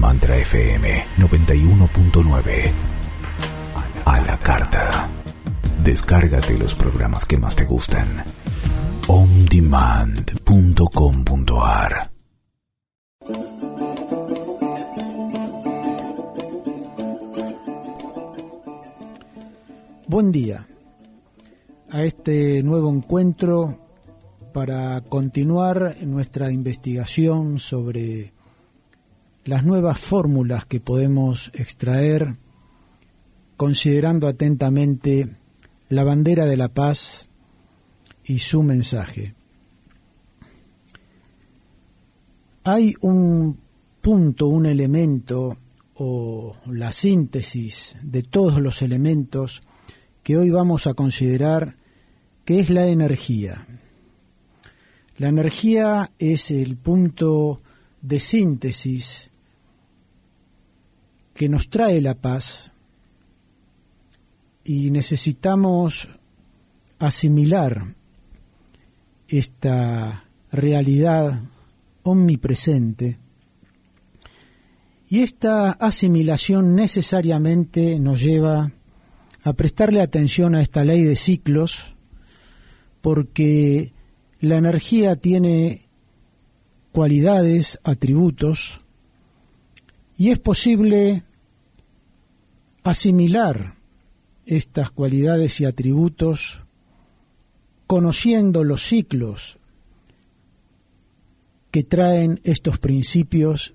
Mantra FM 91.9. A la carta. Descárgate los programas que más te gustan. ondemand.com.ar. Buen día a este nuevo encuentro para continuar nuestra investigación sobre las nuevas fórmulas que podemos extraer considerando atentamente la bandera de la paz y su mensaje. Hay un punto, un elemento o la síntesis de todos los elementos que hoy vamos a considerar, que es la energía. La energía es el punto de síntesis que nos trae la paz y necesitamos asimilar esta realidad omnipresente, y esta asimilación necesariamente nos lleva a prestarle atención a esta ley de ciclos, porque la energía tiene cualidades, atributos, y es posible asimilar estas cualidades y atributos conociendo los ciclos que traen estos principios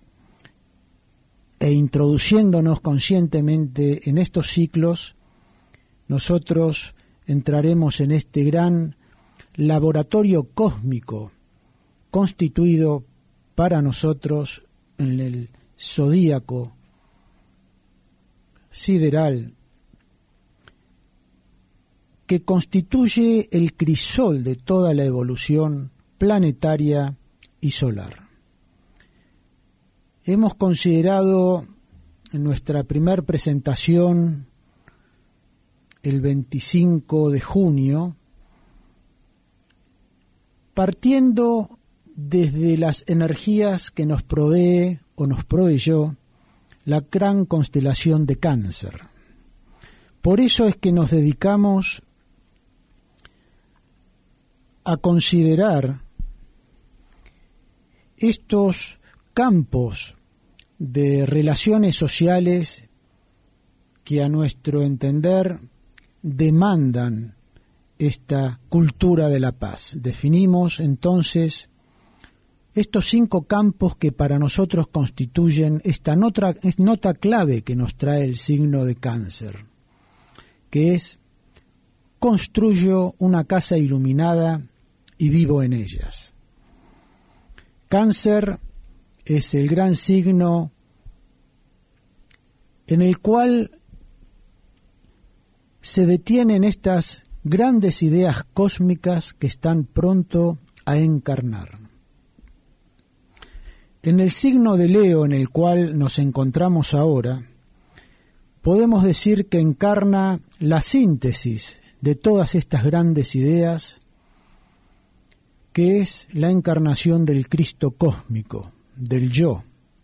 e introduciéndonos conscientemente en estos ciclos. Nosotros entraremos en este gran laboratorio cósmico constituido para nosotros en el zodíaco sideral, que constituye el crisol de toda la evolución planetaria y solar. Hemos considerado en nuestra primer presentación el 25 de junio, partiendo desde las energías que nos provee o nos proveyó la gran constelación de Cáncer. Por eso es que nos dedicamos a considerar estos campos de relaciones sociales que a nuestro entender demandan esta cultura de la paz. Definimos entonces estos 5 campos que para nosotros constituyen esta nota clave que nos trae el signo de Cáncer, que es: construyo una casa iluminada y vivo en ellas. Cáncer es el gran signo en el cual se detienen estas grandes ideas cósmicas que están pronto a encarnar. En el signo de Leo, en el cual nos encontramos ahora, podemos decir que encarna la síntesis de todas estas grandes ideas, que es la encarnación del Cristo cósmico, del yo.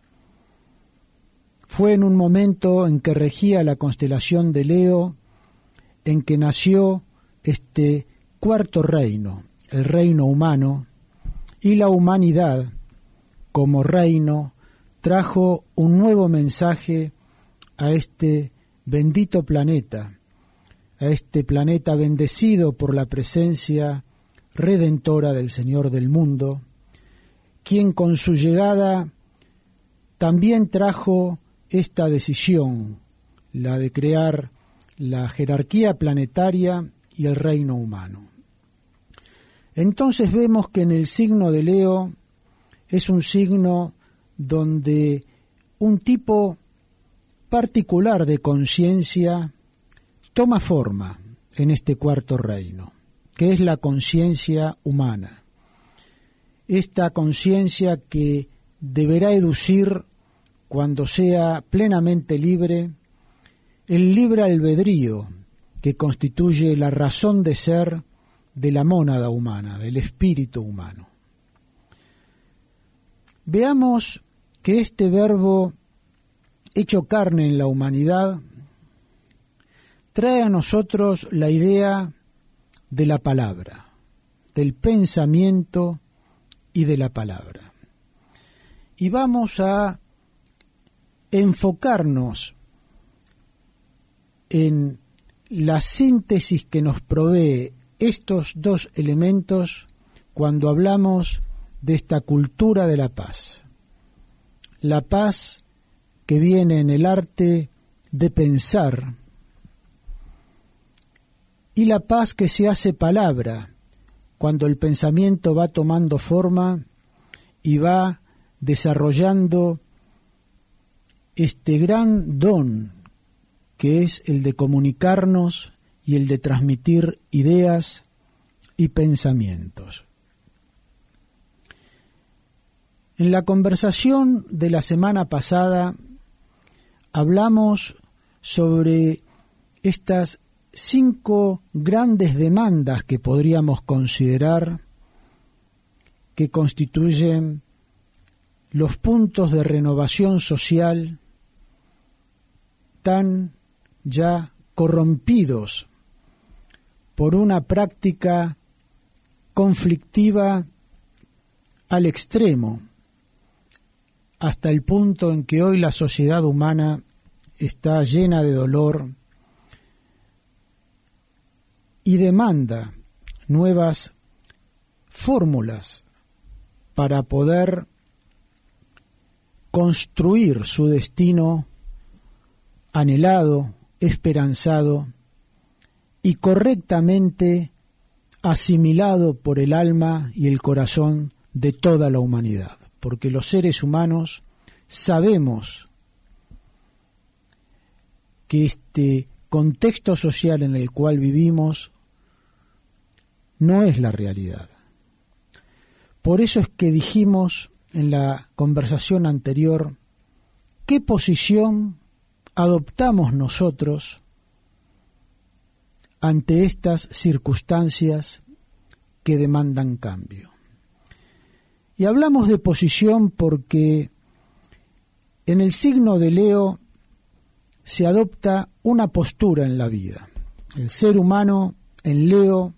Fue en un momento en que regía la constelación de Leo, en que nació este cuarto reino, el reino humano, y la humanidad como reino trajo un nuevo mensaje a este bendito planeta, a este planeta bendecido por la presencia redentora del Señor del mundo, quien con su llegada también trajo esta decisión, la de crear la jerarquía planetaria y el reino humano. Entonces vemos que en el signo de Leo es un signo donde un tipo particular de conciencia toma forma en este cuarto reino, que es la conciencia humana. Esta conciencia que deberá educir, cuando sea plenamente libre, el libre albedrío que constituye la razón de ser de la mónada humana, del espíritu humano. Veamos que este verbo hecho carne en la humanidad, trae a nosotros la idea de la palabra, del pensamiento y de la palabra. Y vamos a enfocarnos en la síntesis que nos provee estos dos elementos cuando hablamos de esta cultura de la paz. La paz que viene en el arte de pensar y la paz que se hace palabra cuando el pensamiento va tomando forma y va desarrollando este gran don que es el de comunicarnos y el de transmitir ideas y pensamientos. En la conversación de la semana pasada hablamos sobre estas 5 grandes demandas que podríamos considerar que constituyen los puntos de renovación social tan ya corrompidos por una práctica conflictiva al extremo, hasta el punto en que hoy la sociedad humana está llena de dolor y demanda nuevas fórmulas para poder construir su destino anhelado, esperanzado y correctamente asimilado por el alma y el corazón de toda la humanidad, porque los seres humanos sabemos que este contexto social en el cual vivimos no es la realidad. Por eso es que dijimos en la conversación anterior qué posición adoptamos nosotros ante estas circunstancias que demandan cambio. Y hablamos de posición porque en el signo de Leo se adopta una postura en la vida. El ser humano en Leo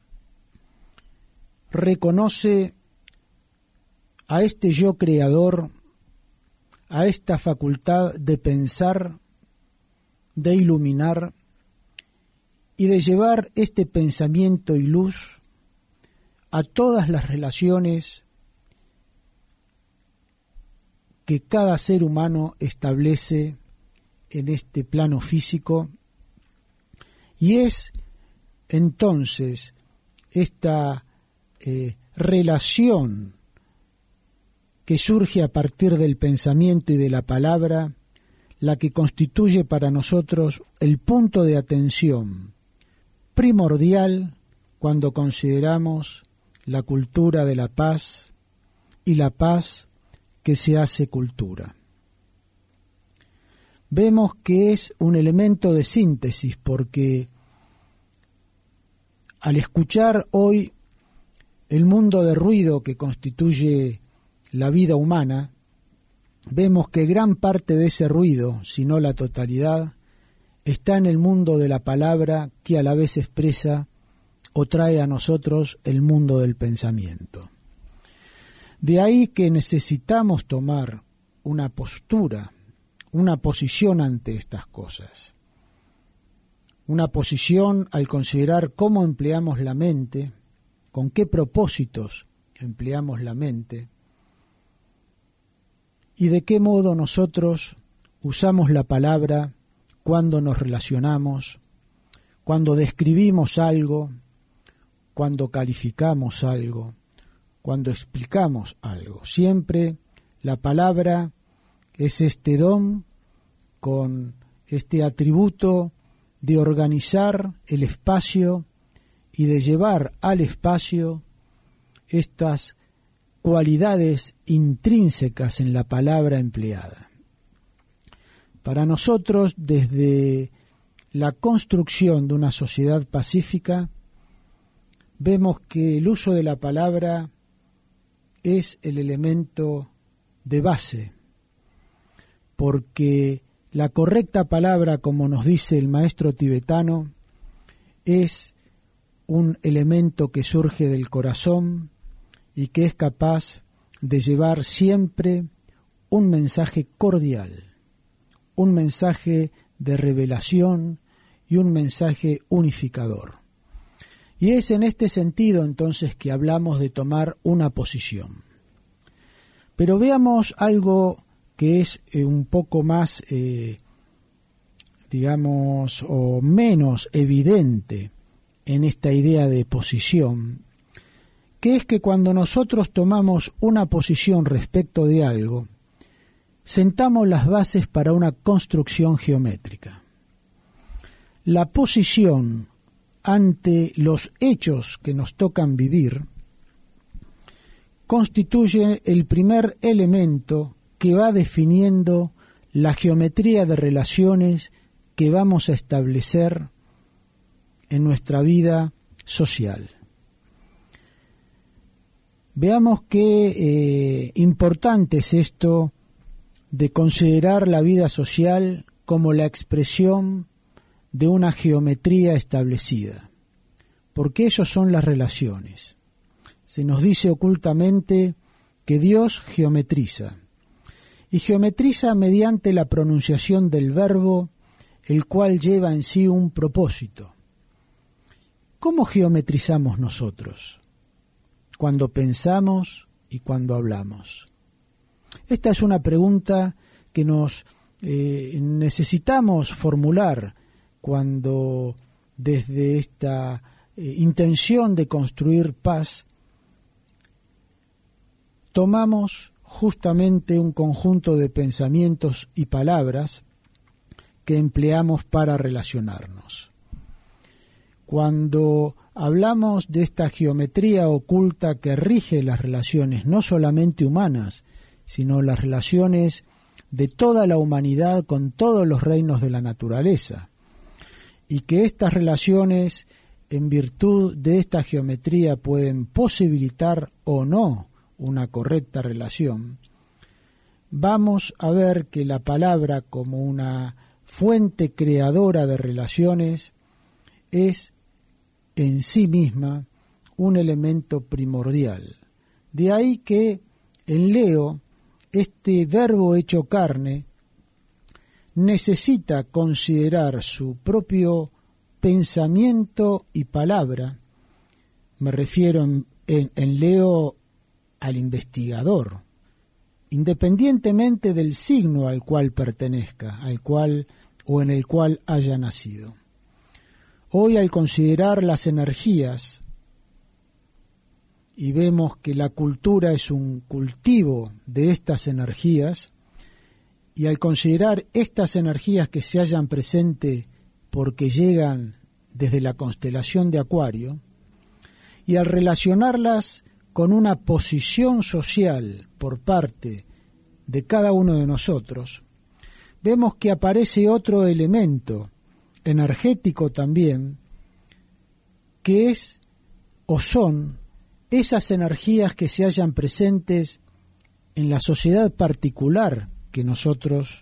reconoce a este yo creador, a esta facultad de pensar, de iluminar y de llevar este pensamiento y luz a todas las relaciones que cada ser humano establece en este plano físico, y es entonces esta relación que surge a partir del pensamiento y de la palabra la que constituye para nosotros el punto de atención primordial cuando consideramos la cultura de la paz y la paz que se hace cultura. Vemos que es un elemento de síntesis porque al escuchar hoy el mundo de ruido que constituye la vida humana, vemos que gran parte de ese ruido, si no la totalidad, está en el mundo de la palabra que a la vez expresa o trae a nosotros el mundo del pensamiento. De ahí que necesitamos tomar una postura, una posición ante estas cosas. Una posición al considerar cómo empleamos la mente, con qué propósitos empleamos la mente, y de qué modo nosotros usamos la palabra cuando nos relacionamos, cuando describimos algo, cuando calificamos algo, cuando explicamos algo. Siempre la palabra es este don con este atributo de organizar el espacio y de llevar al espacio estas cualidades intrínsecas en la palabra empleada. Para nosotros, desde la construcción de una sociedad pacífica, vemos que el uso de la palabra es el elemento de base, porque la correcta palabra, como nos dice el maestro tibetano, es un elemento que surge del corazón y que es capaz de llevar siempre un mensaje cordial, un mensaje de revelación y un mensaje unificador. Y es en este sentido entonces que hablamos de tomar una posición. Pero veamos algo que es un poco más, digamos, o menos evidente en esta idea de posición, que es que cuando nosotros tomamos una posición respecto de algo, sentamos las bases para una construcción geométrica. La posición ante los hechos que nos tocan vivir constituye el primer elemento que va definiendo la geometría de relaciones que vamos a establecer en nuestra vida social. Veamos qué importante es esto de considerar la vida social como la expresión de una geometría establecida, porque ellos son las relaciones. Se nos dice ocultamente que Dios geometriza, y geometriza mediante la pronunciación del verbo, el cual lleva en sí un propósito. ¿Cómo geometrizamos nosotros? Cuando pensamos y cuando hablamos. Esta es una pregunta que nos necesitamos formular cuando desde esta intención de construir paz tomamos justamente un conjunto de pensamientos y palabras que empleamos para relacionarnos. Cuando hablamos de esta geometría oculta que rige las relaciones no solamente humanas, sino las relaciones de toda la humanidad con todos los reinos de la naturaleza, y que estas relaciones, en virtud de esta geometría, pueden posibilitar o no una correcta relación, vamos a ver que la palabra como una fuente creadora de relaciones es en sí misma un elemento primordial. De ahí que en Leo este verbo hecho carne necesita considerar su propio pensamiento y palabra. Me refiero en Leo al investigador, independientemente del signo al cual pertenezca, al cual o en el cual haya nacido. Hoy, al considerar las energías, y vemos que la cultura es un cultivo de estas energías, y al considerar estas energías que se hallan presentes porque llegan desde la constelación de Acuario, y al relacionarlas con una posición social por parte de cada uno de nosotros, vemos que aparece otro elemento energético también, que es o son esas energías que se hallan presentes en la sociedad particular que nosotros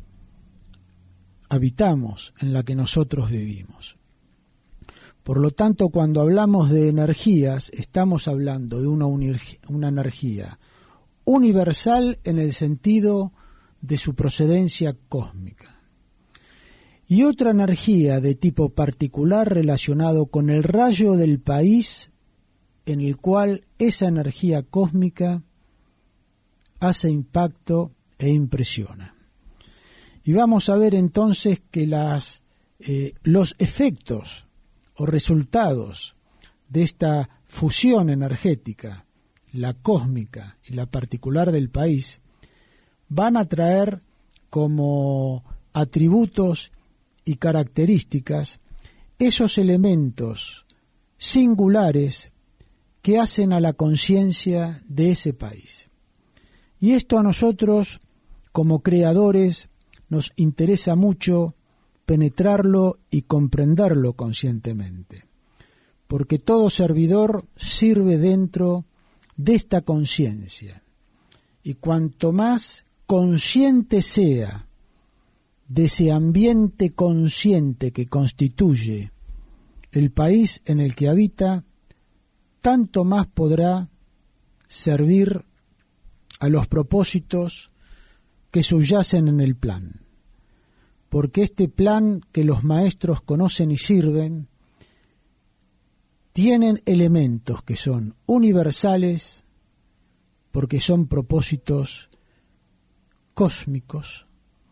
habitamos, en la que nosotros vivimos. Por lo tanto, cuando hablamos de energías, estamos hablando de una energía universal en el sentido de su procedencia cósmica, y otra energía de tipo particular relacionado con el rayo del país en el cual esa energía cósmica hace impacto e impresiona. Y vamos a ver entonces que los efectos o resultados de esta fusión energética, la cósmica y la particular del país, van a traer como atributos y características esos elementos singulares que hacen a la conciencia de ese país. Y esto a nosotros, como creadores, nos interesa mucho penetrarlo y comprenderlo conscientemente, porque todo servidor sirve dentro de esta conciencia, y cuanto más consciente sea de ese ambiente consciente que constituye el país en el que habita, tanto más podrá servir a los propósitos que subyacen en el plan. Porque este plan que los maestros conocen y sirven tienen elementos que son universales, porque son propósitos cósmicos,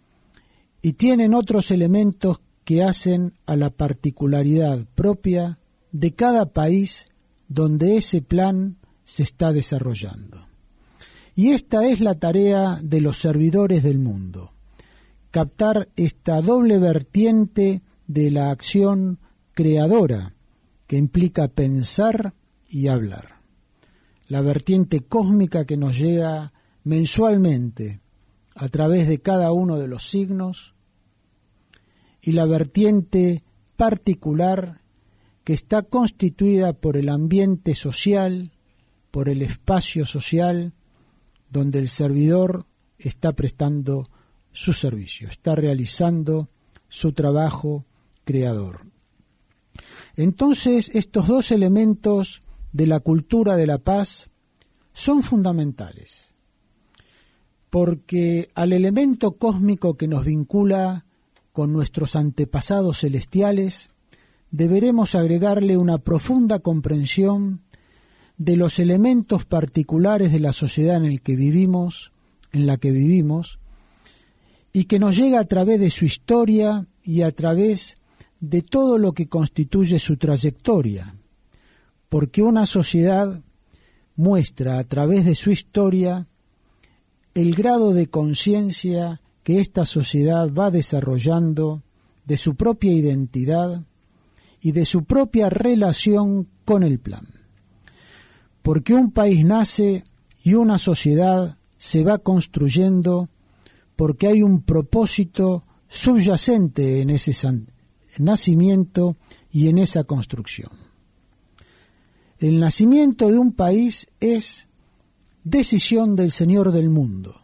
y tienen otros elementos que hacen a la particularidad propia de cada país donde ese plan se está desarrollando. Y esta es la tarea de los servidores del mundo, captar esta doble vertiente de la acción creadora que implica pensar y hablar. La vertiente cósmica que nos llega mensualmente a través de cada uno de los signos, y la vertiente particular que está constituida por el ambiente social, por el espacio social, donde el servidor está prestando su servicio, está realizando su trabajo creador. Entonces, estos dos elementos de la cultura de la paz son fundamentales, porque al elemento cósmico que nos vincula con nuestros antepasados celestiales, deberemos agregarle una profunda comprensión de los elementos particulares de la sociedad en la que vivimos, y que nos llega a través de su historia y a través de todo lo que constituye su trayectoria, porque una sociedad muestra a través de su historia el grado de conciencia que esta sociedad va desarrollando de su propia identidad y de su propia relación con el plan. Porque un país nace y una sociedad se va construyendo porque hay un propósito subyacente en ese nacimiento y en esa construcción. El nacimiento de un país es decisión del Señor del mundo,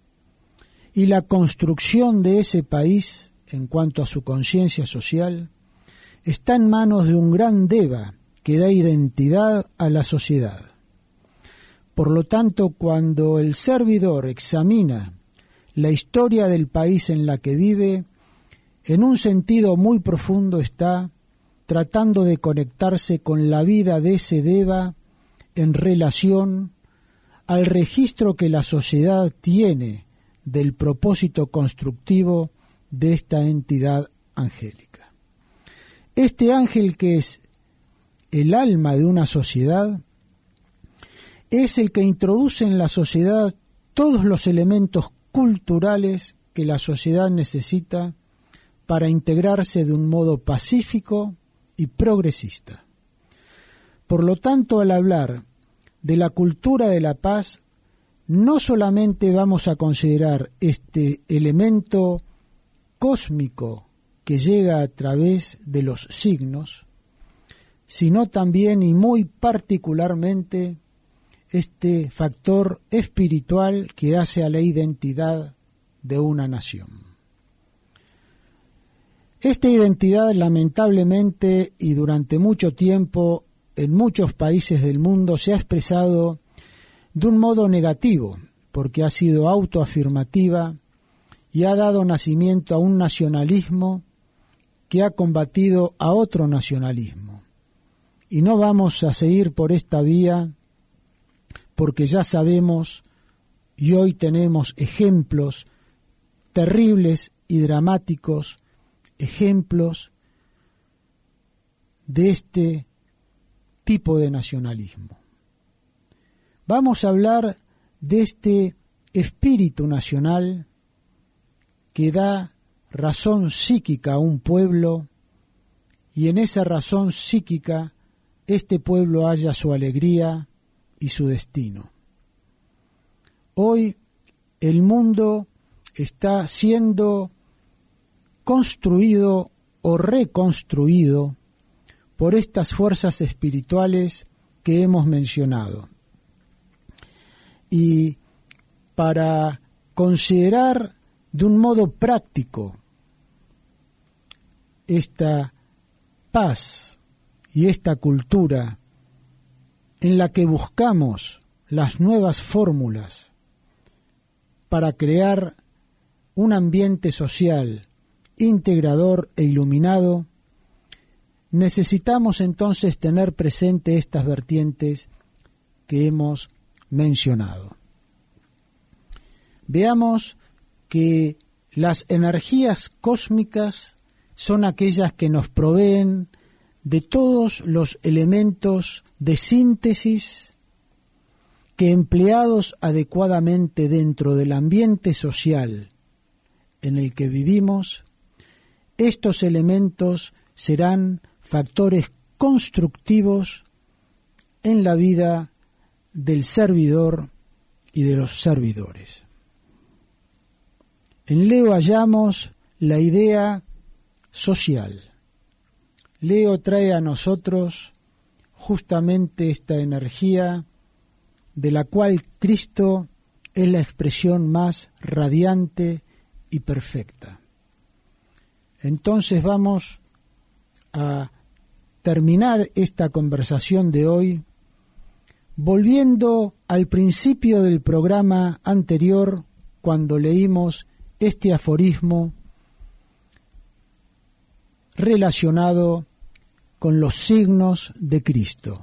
y la construcción de ese país, en cuanto a su conciencia social, está en manos de un gran Deva que da identidad a la sociedad. Por lo tanto, cuando el servidor examina la historia del país en la que vive, en un sentido muy profundo está tratando de conectarse con la vida de ese Deva en relación al registro que la sociedad tiene del propósito constructivo de esta entidad angélica. Este ángel, que es el alma de una sociedad, es el que introduce en la sociedad todos los elementos culturales que la sociedad necesita para integrarse de un modo pacífico y progresista. Por lo tanto, al hablar de la cultura de la paz, no solamente vamos a considerar este elemento cósmico que llega a través de los signos, sino también y muy particularmente este factor espiritual que hace a la identidad de una nación. Esta identidad, lamentablemente y durante mucho tiempo en muchos países del mundo, se ha expresado de un modo negativo, porque ha sido autoafirmativa y ha dado nacimiento a un nacionalismo que ha combatido a otro nacionalismo. Y no vamos a seguir por esta vía, porque ya sabemos y hoy tenemos ejemplos terribles y dramáticos, ejemplos de este tipo de nacionalismo. Vamos a hablar de este espíritu nacional que da razón psíquica a un pueblo, y en esa razón psíquica este pueblo halla su alegría y su destino. Hoy el mundo está siendo construido o reconstruido por estas fuerzas espirituales que hemos mencionado. Y para considerar de un modo práctico esta paz y esta cultura en la que buscamos las nuevas fórmulas para crear un ambiente social integrador e iluminado, necesitamos entonces tener presente estas vertientes que hemos mencionado. Veamos que las energías cósmicas son aquellas que nos proveen de todos los elementos de síntesis que, empleados adecuadamente dentro del ambiente social en el que vivimos, estos elementos serán factores constructivos en la vida del servidor y de los servidores. En Leo hallamos la idea social. Leo trae a nosotros justamente esta energía de la cual Cristo es la expresión más radiante y perfecta. Entonces vamos a terminar esta conversación de hoy volviendo al principio del programa anterior, cuando leímos este aforismo relacionado con los signos de Cristo,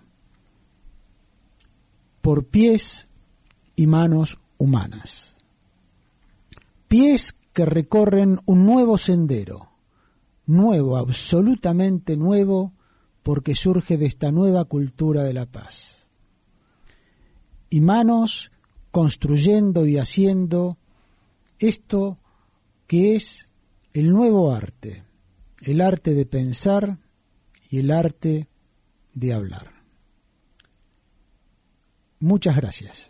por pies y manos humanas. Pies que recorren un nuevo sendero, nuevo, absolutamente nuevo, porque surge de esta nueva cultura de la paz. Y manos construyendo y haciendo esto que es el nuevo arte, el arte de pensar y el arte de hablar. Muchas gracias.